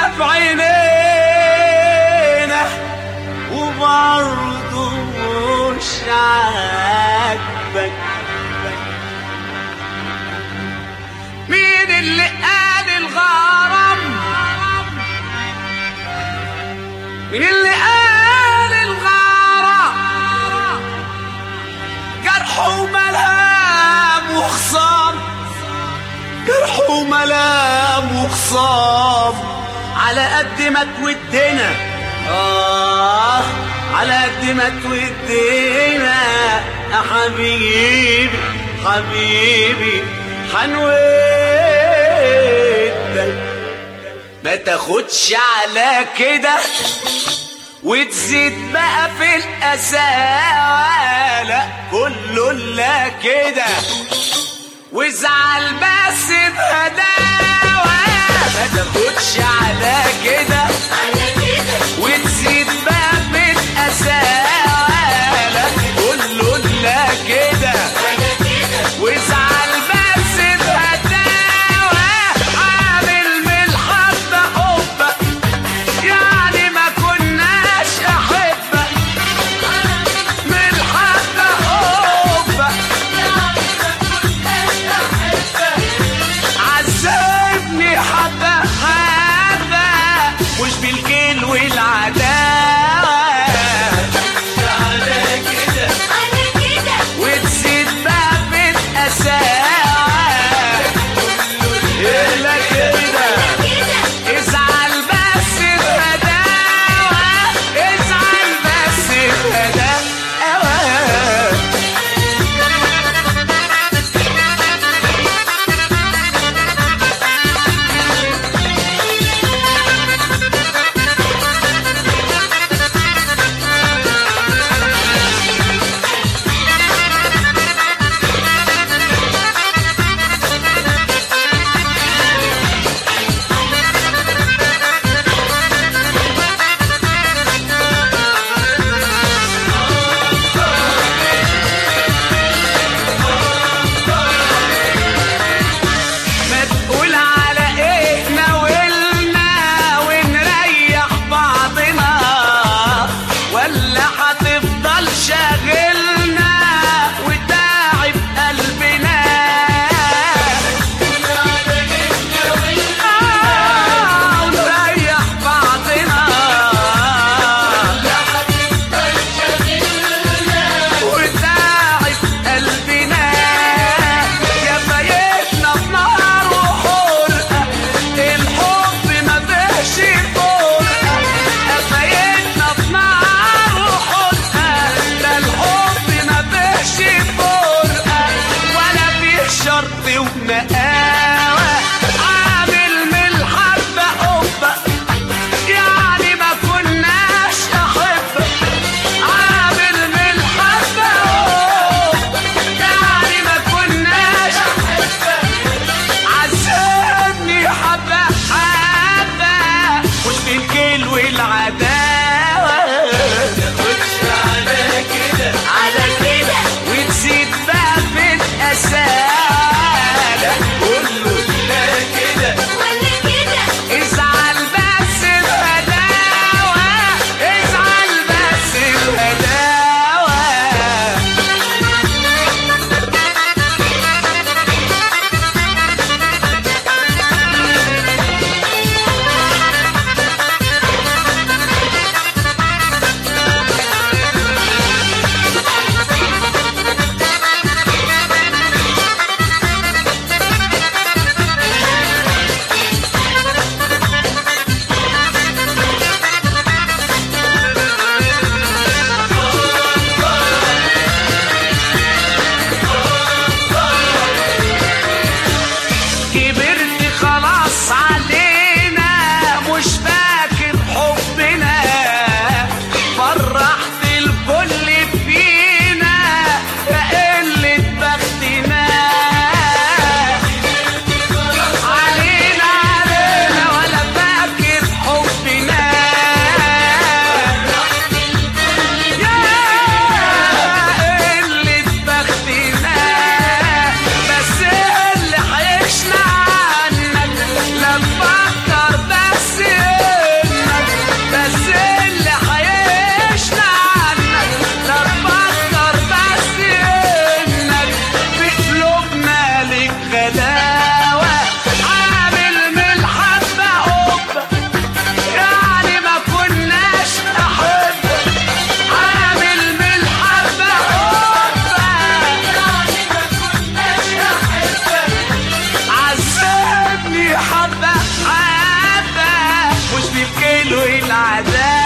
بعينينا وبرضه مش عاجبك. مين اللي قال الغرام؟ مين اللي قال الغرام جرح وملام وخصام؟ جرح وملام وخصام على قد ما تودنا، على قد ما تودنا يا حبيبي حبيبي حنودك. ما تاخدش على كده وتزيد بقى في القساوة، لا كله لا كده وازعل بس بهداوة. ما تاخدش على كده وتزيد بقى في القساوة، لا كله لا كده وازعل بس بهداوة. عامل من الحب حبك يعني ما كناش احبك، من الحب حبك عذبني حبة حبة مش بالكيل والعداوة. على كده وتزيد بقى في القساوة، إلا كده ازعل بس بهداوة، ازعل بس بهداوة. ما تقول على ايه ناولنا ونريح بعضنا، ولا هتفضل شاغلنا وتعب قلبنا. ونريح بعضنا وتعب قلبنا. يا بيتنا بنار وحرقة الحب ما فيهش فرقة. يا بيتنا بنار وحرقة ده الحب ما فيهش فرقة، ولا فيه شرط ونقاوة. عامل من الحب حبك يعني ما كناش احبك، عامل من الحب حبك يعني ما كناش احبك. عذبني حبة حبة مش بالكيل والعداوة. على كده وتزيد بقى في القساوة، لا كله لا كده ازعل بس بهداوة، ازعل بس بهداوة. كبرت خلاص علينا مش فاكر حبنا، فرحت الكل فينا يا قلة بختنا. علينا ولا فاكر حبنا، يا قلة بختنا. بس اللي حيشنا عنك لما حبة حبة مش بالكيلو العذاب.